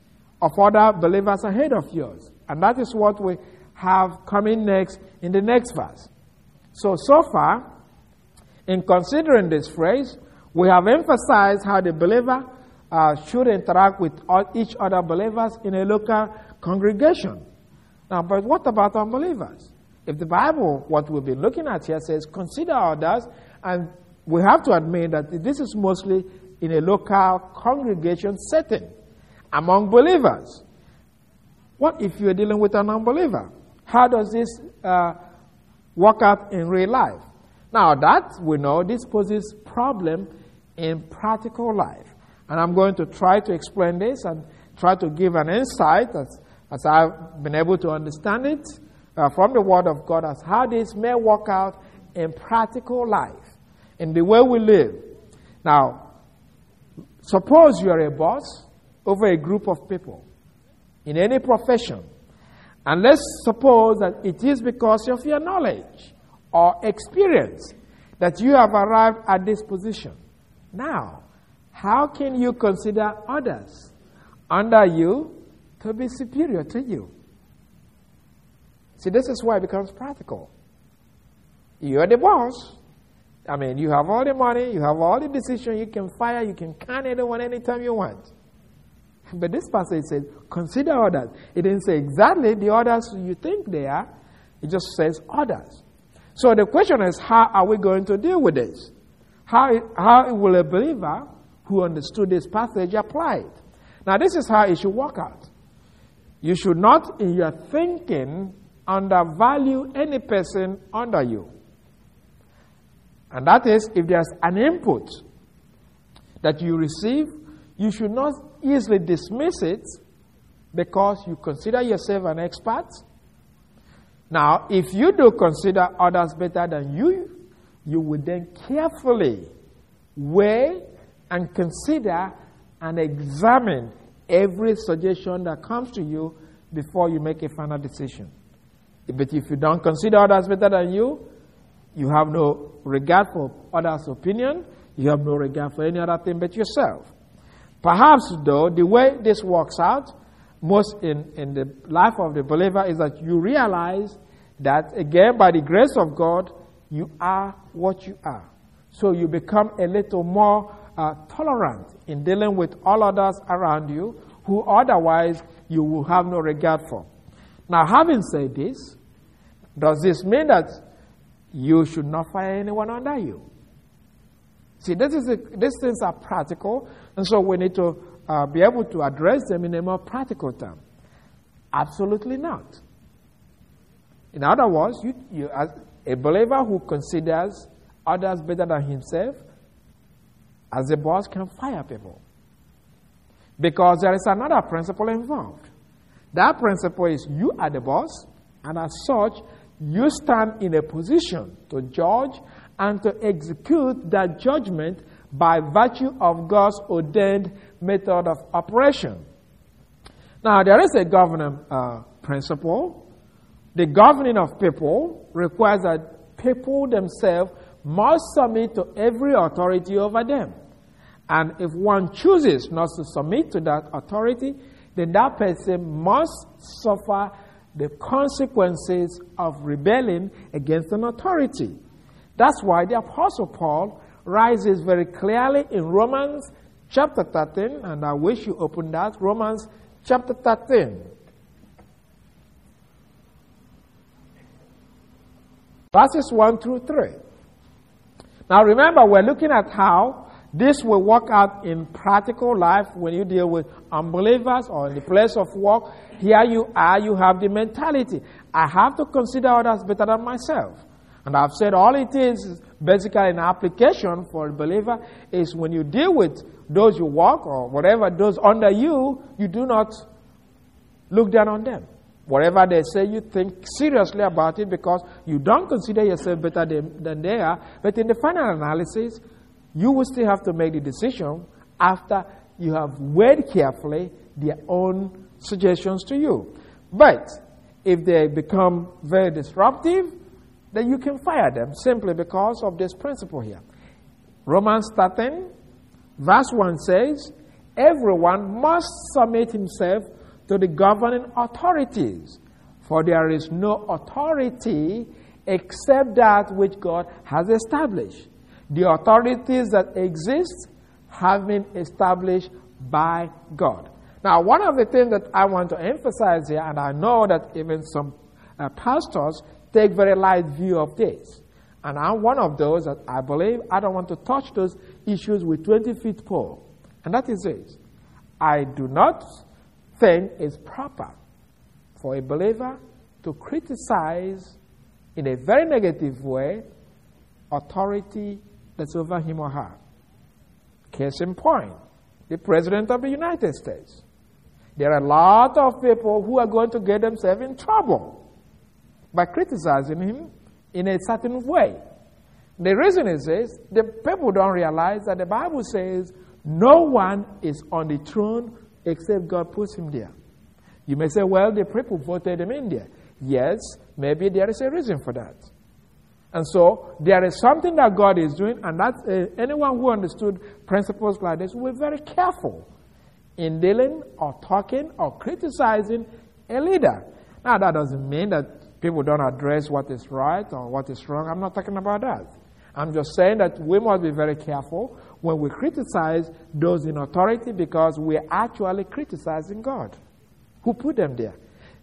of other believers ahead of yours. And that is what we have coming next in the next verse. So, so far, in considering this phrase, we have emphasized how the believer uh, should interact with all, each other believers in a local congregation. Now, but what about unbelievers? If the Bible, what we've been looking at here, says consider others, and we have to admit that this is mostly in a local congregation setting among believers. What if you're dealing with an unbeliever? How does this uh, work out in real life? Now that we know, this poses problem in practical life. And I'm going to try to explain this and try to give an insight as, as I've been able to understand it uh, from the Word of God as how this may work out in practical life, in the way we live. Now, suppose you're a boss over a group of people in any profession, and let's suppose that it is because of your knowledge or experience that you have arrived at this position. Now, how can you consider others under you to be superior to you? See, this is why it becomes practical. You're the boss. I mean, you have all the money, you have all the decisions, you can fire, you can can anyone anytime you want. But this passage says, consider others. It didn't say exactly the others you think they are. It just says others. So the question is, how are we going to deal with this? How, how will a believer who understood this passage apply it? Now, this is how it should work out. You should not, in your thinking, undervalue any person under you. And that is, if there's an input that you receive, you should not easily dismiss it because you consider yourself an expert. Now, if you do consider others better than you, you would then carefully weigh and consider and examine every suggestion that comes to you before you make a final decision. But if you don't consider others better than you, you have no regard for others' opinion, you have no regard for any other thing but yourself. Perhaps, though, the way this works out most in, in the life of the believer is that you realize that, again, by the grace of God, you are what you are. So you become a little more uh, uh, tolerant in dealing with all others around you who otherwise you will have no regard for. Now, having said this, does this mean that you should not fire anyone under you? See, this is a, these things are practical, and so we need to uh, be able to address them in a more practical term. Absolutely not. In other words, you, you, as a believer who considers others better than himself, as a boss, can fire people. Because there is another principle involved. That principle is you are the boss, and as such, you stand in a position to judge and to execute that judgment by virtue of God's ordained method of operation. Now, there is a governing uh, principle. The governing of people requires that people themselves must submit to every authority over them. And if one chooses not to submit to that authority, then that person must suffer the consequences of rebelling against an authority. That's why the Apostle Paul rises very clearly in Romans chapter thirteen, and I wish you open that, Romans chapter thirteen. Verses one through three. Now remember, we're looking at how this will work out in practical life when you deal with unbelievers or in the place of work. Here you are, you have the mentality. I have to consider others better than myself. And I've said all it is, basically an application for a believer, is when you deal with those you work or whatever, those under you, you do not look down on them. Whatever they say, you think seriously about it because you don't consider yourself better than, than they are. But in the final analysis, you will still have to make the decision after you have weighed carefully their own suggestions to you. But if they become very disruptive, then you can fire them simply because of this principle here. Romans thirteen, verse one says, everyone must submit himself to the governing authorities, for there is no authority except that which God has established. The authorities that exist have been established by God. Now, one of the things that I want to emphasize here, and I know that even some uh, pastors take very light view of this, and I'm one of those that I believe I don't want to touch those issues with twenty feet pole, and that is this. I do not think it's proper for a believer to criticize in a very negative way authority that's over him or her. Case in point, the President of the United States. There are a lot of people who are going to get themselves in trouble by criticizing him in a certain way. The reason is this, the people don't realize that the Bible says no one is on the throne except God puts him there. You may say, well, the people voted him in there. Yes, maybe there is a reason for that. And so there is something that God is doing, and that's uh, anyone who understood principles like this will be very careful in dealing or talking or criticizing a leader. Now, that doesn't mean that people don't address what is right or what is wrong. I'm not talking about that. I'm just saying that we must be very careful when we criticize those in authority because we're actually criticizing God who put them there.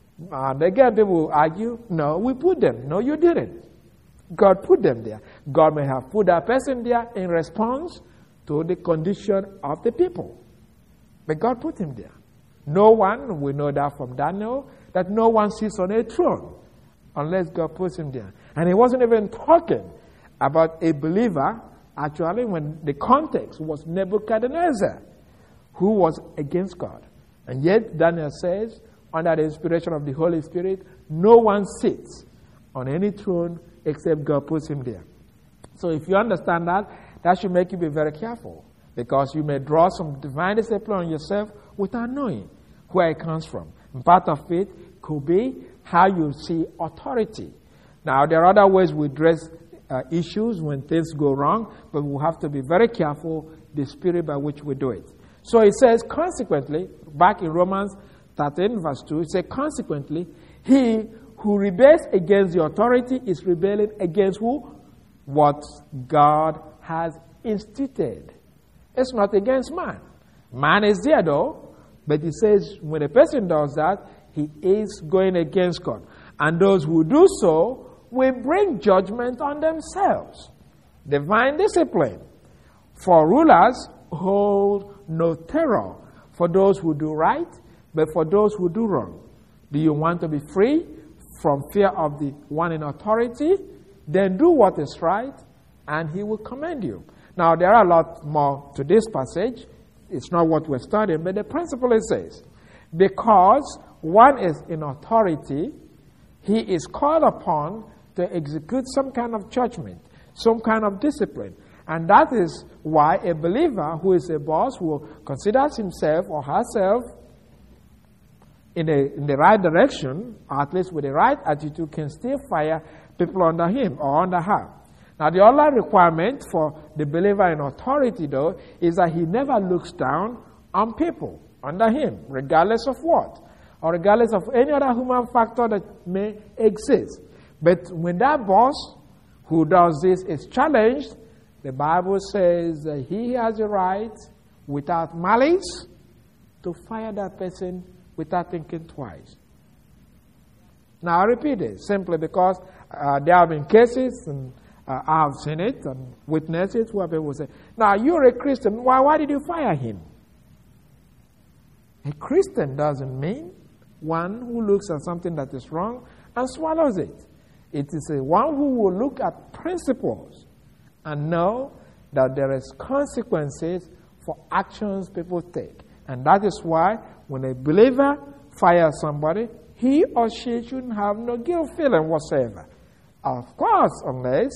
And again, people will argue, no, we put them. No, you didn't. God put them there. God may have put that person there in response to the condition of the people. But God put him there. No one, we know that from Daniel, that no one sits on a throne unless God puts him there. And he wasn't even talking about a believer, actually, when the context was Nebuchadnezzar, who was against God. And yet, Daniel says, under the inspiration of the Holy Spirit, no one sits on any throne except God puts him there. So if you understand that, that should make you be very careful, because you may draw some divine discipline on yourself without knowing where it comes from. And part of it could be how you see authority. Now, there are other ways we address uh, issues when things go wrong, but we have to be very careful the spirit by which we do it. So it says, consequently, back in Romans thirteen, verse two, it says, consequently, he who rebels against the authority is rebelling against who? What God has instituted. It's not against man. Man is there though, but he says when a person does that, he is going against God. And those who do so will bring judgment on themselves. Divine discipline. For rulers hold no terror for those who do right, but for those who do wrong. Do you want to be free from fear of the one in authority? Then do what is right, and he will commend you. Now, there are a lot more to this passage. It's not what we're studying, but the principle it says, because one is in authority, he is called upon to execute some kind of judgment, some kind of discipline. And that is why a believer who is a boss, who considers himself or herself in, a, in the right direction, or at least with the right attitude, can still fire people under him or under her. Now, the other requirement for the believer in authority, though, is that he never looks down on people under him, regardless of what, or regardless of any other human factor that may exist. But when that boss who does this is challenged, the Bible says that he has a right, without malice, to fire that person without thinking twice. Now, I repeat it simply because uh, there have been cases, and uh, I have seen it and witnessed it, where people say, now, you're a Christian, why, why did you fire him? A Christian doesn't mean one who looks at something that is wrong and swallows it. It is a one who will look at principles and know that there is consequences for actions people take. And that is why when a believer fires somebody, he or she shouldn't have no guilt feeling whatsoever. Of course, unless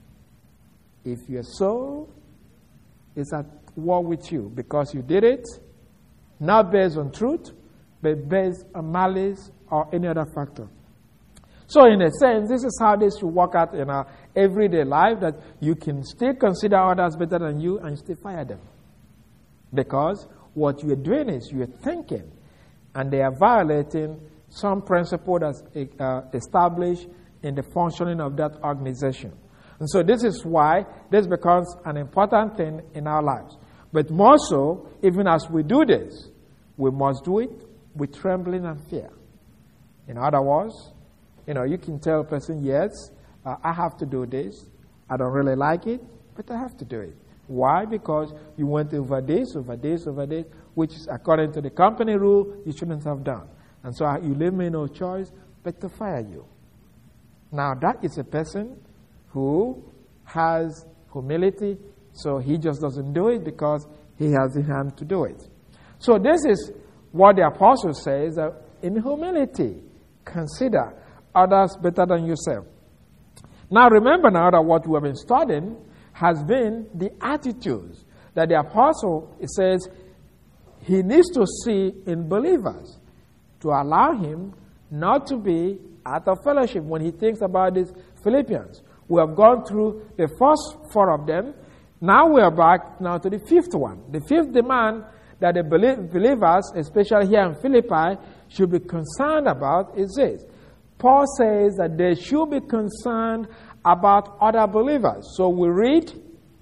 if your soul is at war with you because you did it, not based on truth, but based on malice or any other factor. So in a sense, this is how this should work out in our everyday life, that you can still consider others better than you and still fire them. Because what you're doing is you're thinking, and they are violating some principle that's uh, established in the functioning of that organization. And so this is why this becomes an important thing in our lives. But more so, even as we do this, we must do it with trembling and fear. In other words, you know, you can tell a person, yes, uh, I have to do this. I don't really like it, but I have to do it. Why? Because you went over this, over this, over this, which is according to the company rule, you shouldn't have done. And so you leave me no choice but to fire you. Now, that is a person who has humility, so he just doesn't do it because he has the hand to do it. So this is what the apostle says, that in humility, consider others better than yourself. Now, remember now that what we have been studying has been the attitudes that the apostle says he needs to see in believers to allow him not to be out of fellowship when he thinks about these Philippians. We have gone through the first four of them. Now we are back now to the fifth one. The fifth demand that the believers, especially here in Philippi, should be concerned about is this. Paul says that they should be concerned about other believers. So we read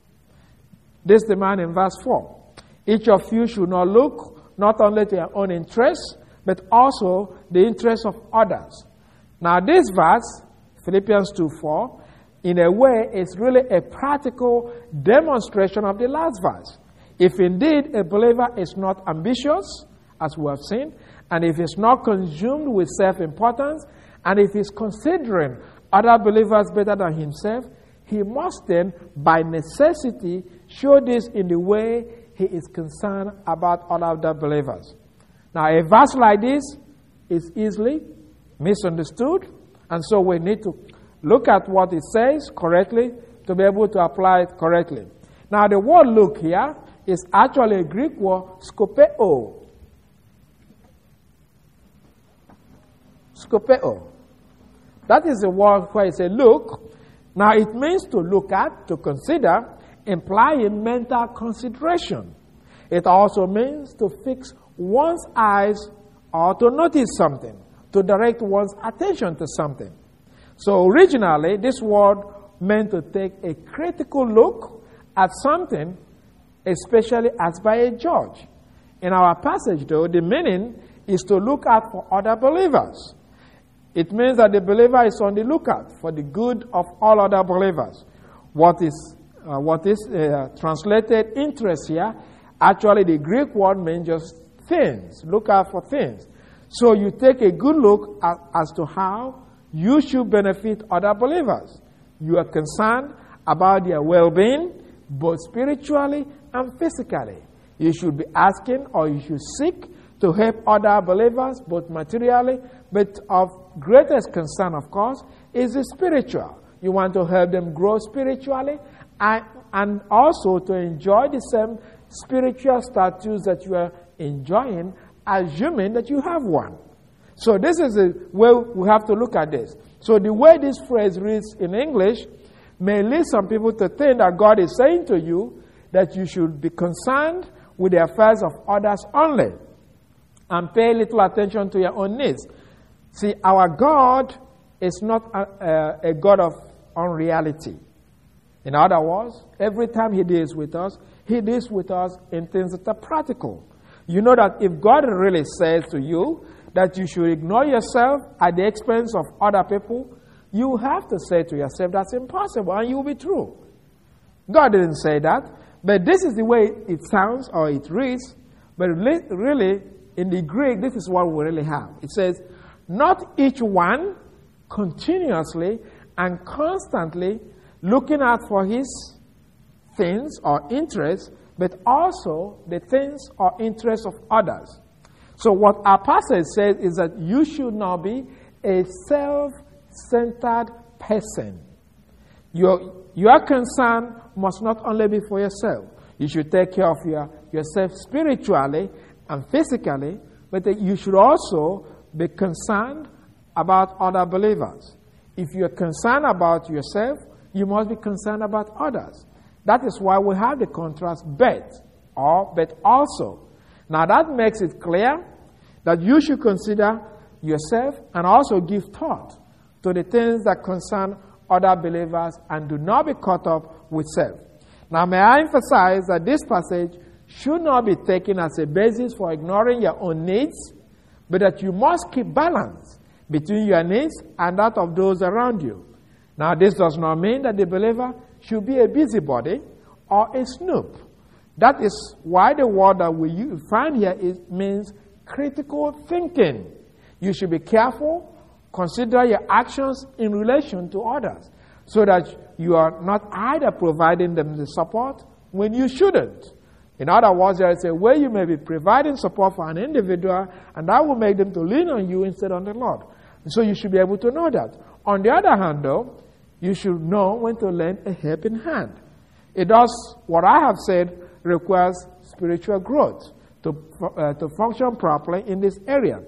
this demand in verse four. Each of you should not look not only to your own interests, but also the interests of others. Now this verse, Philippians two four, in a way is really a practical demonstration of the last verse. If indeed a believer is not ambitious, as we have seen, and if he's not consumed with self-importance, and if he's considering other believers better than himself, he must then, by necessity, show this in the way he is concerned about other believers. Now, a verse like this is easily misunderstood, and so we need to look at what it says correctly to be able to apply it correctly. Now, the word look here is actually a Greek word, skopeo. Skopeo. That is the word where it says look. Now, it means to look at, to consider, implying mental consideration. It also means to fix one's eyes or to notice something, to direct one's attention to something. So originally, this word meant to take a critical look at something, especially as by a judge. In our passage, though, the meaning is to look out for other believers. It means that the believer is on the lookout for the good of all other believers. What is uh, what is uh, translated interest here, actually the Greek word means just things. Look out for things. So you take a good look at, as to how you should benefit other believers. You are concerned about their well-being, both spiritually and physically. You should be asking, or you should seek to help other believers, both materially, but of greatest concern, of course, is the spiritual. You want to help them grow spiritually and, and also to enjoy the same spiritual status that you are enjoying, assuming that you have one. So this is the way we have to look at this. So the way this phrase reads in English may lead some people to think that God is saying to you that you should be concerned with the affairs of others only and pay little attention to your own needs. See, our God is not a, a, a God of unreality. In other words, every time He deals with us, He deals with us in things that are practical. You know that if God really says to you that you should ignore yourself at the expense of other people, you have to say to yourself that's impossible, and you will be true. God didn't say that, but this is the way it sounds or it reads. But really, in the Greek, this is what we really have. It says, not each one continuously and constantly looking out for his things or interests, but also the things or interests of others. So what our passage says is that you should not be a self-centered person. Your, your concern must not only be for yourself. You should take care of your, yourself spiritually and physically, but that you should also be concerned about other believers. If you're concerned about yourself, you must be concerned about others. That is why we have the contrast but, or but also. Now that makes it clear that you should consider yourself and also give thought to the things that concern other believers and do not be caught up with self. Now may I emphasize that this passage should not be taken as a basis for ignoring your own needs, but that you must keep balance between your needs and that of those around you. Now this does not mean that the believer should be a busybody or a snoop. That is why the word that we find here is, means critical thinking. You should be careful, consider your actions in relation to others, so that you are not either providing them the support when you shouldn't. In other words, there is a way you may be providing support for an individual, and that will make them to lean on you instead on the Lord. And so you should be able to know that. On the other hand, though, you should know when to lend a helping hand. It does, what I have said, requires spiritual growth to, uh, to function properly in this area,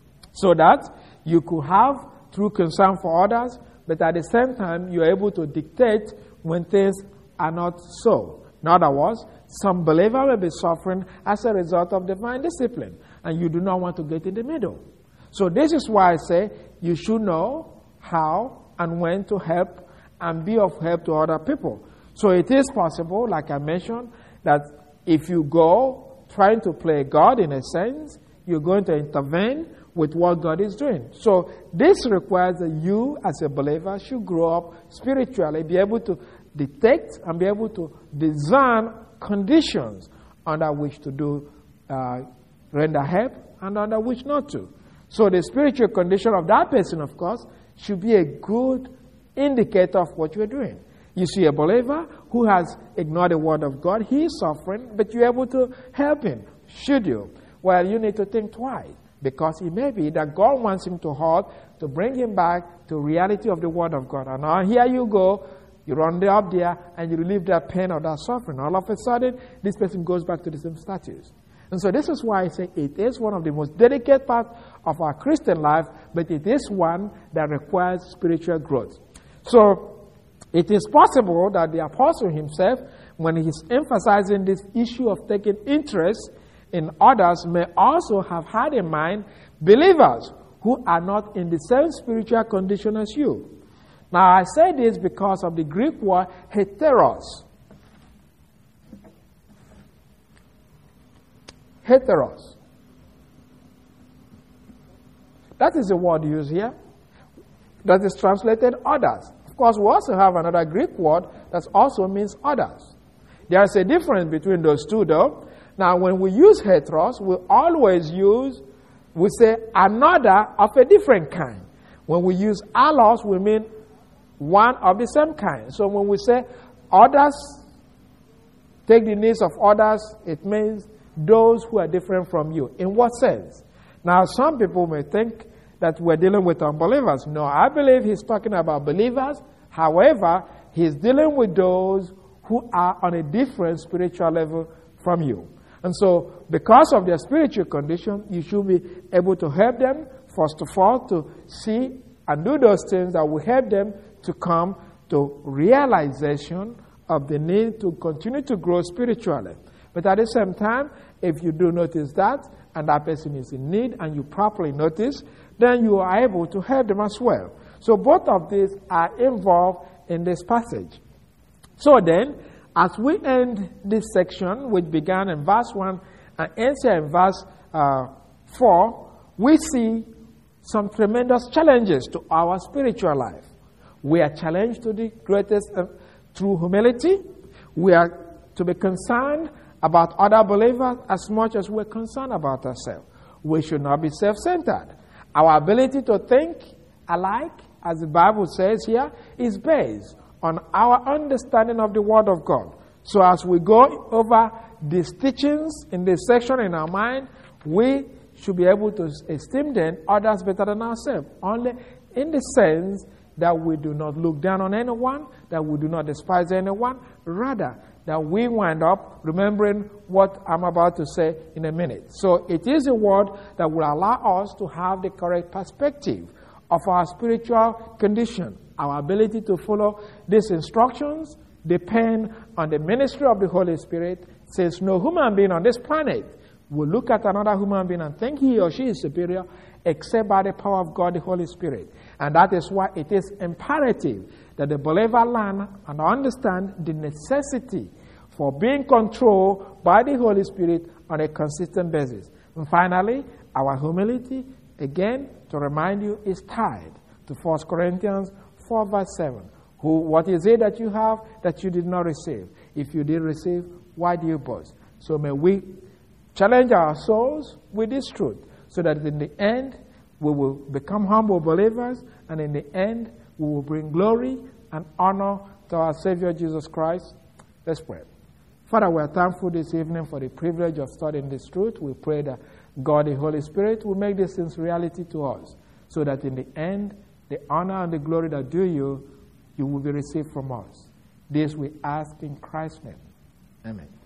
so that you could have true concern for others, but at the same time, you're able to dictate when things are not so. In other words, some believer will be suffering as a result of divine discipline, and you do not want to get in the middle. So this is why I say you should know how and when to help and be of help to other people. So it is possible, like I mentioned, that if you go trying to play God in a sense, you're going to intervene with what God is doing. So this requires that you as a believer should grow up spiritually, be able to detect and be able to discern conditions under which to do uh, render help and under which not to. So the spiritual condition of that person, of course, should be a good indicator of what you're doing. You see a believer who has ignored the word of God, he is suffering, but you're able to help him. Should you? Well, you need to think twice, because it may be that God wants him to halt, to bring him back to reality of the word of God. And now here you go, you run up there, and you relieve that pain or that suffering. All of a sudden, this person goes back to the same status. And so this is why I say it is one of the most delicate parts of our Christian life, but it is one that requires spiritual growth. So it is possible that the apostle himself, when he's emphasizing this issue of taking interest in others, may also have had in mind believers who are not in the same spiritual condition as you. Now I say this because of the Greek word heteros. heteros. That is the word used here. That is translated others. Of course, we also have another Greek word that also means others. There is a difference between those two, though. Now, when we use heteros, we always use, we say another of a different kind. When we use allos, we mean one of the same kind. So when we say others, take the needs of others, it means those who are different from you. In what sense? Now, some people may think that we're dealing with unbelievers. No, I believe he's talking about believers. However, he's dealing with those who are on a different spiritual level from you. And so, because of their spiritual condition, you should be able to help them, first of all, to see and do those things that will help them to come to realization of the need to continue to grow spiritually. But at the same time, if you do notice that, and that person is in need, and you properly notice, then you are able to help them as well. So both of these are involved in this passage. So then, as we end this section, which began in verse one and ends here in verse uh, four, we see some tremendous challenges to our spiritual life. We are challenged to the greatest uh, through humility. We are to be concerned about other believers as much as we're concerned about ourselves. We should not be self-centered. Our ability to think alike, as the Bible says here, is based on our understanding of the Word of God. So as we go over these teachings in this section in our mind, we should be able to esteem then others better than ourselves, only in the sense that we do not look down on anyone, that we do not despise anyone, rather that we wind up remembering what I'm about to say in a minute. So it is a word that will allow us to have the correct perspective of our spiritual condition. Our ability to follow these instructions depend on the ministry of the Holy Spirit, since no human being on this planet will look at another human being and think he or she is superior except by the power of God, the Holy Spirit. And that is why it is imperative that the believer learn and understand the necessity for being controlled by the Holy Spirit on a consistent basis. And finally, our humility, again, to remind you, is tied to First Corinthians four verse seven. Who, what is it that you have that you did not receive? If you did receive, why do you boast? So may we challenge our souls with this truth, so that in the end, we will become humble believers, and in the end, we will bring glory and honor to our Savior Jesus Christ. Let's pray. Father, we are thankful this evening for the privilege of studying this truth. We pray that God, the Holy Spirit, will make these things reality to us, so that in the end, the honor and the glory that due you, you will be received from us. This we ask in Christ's name. Amen.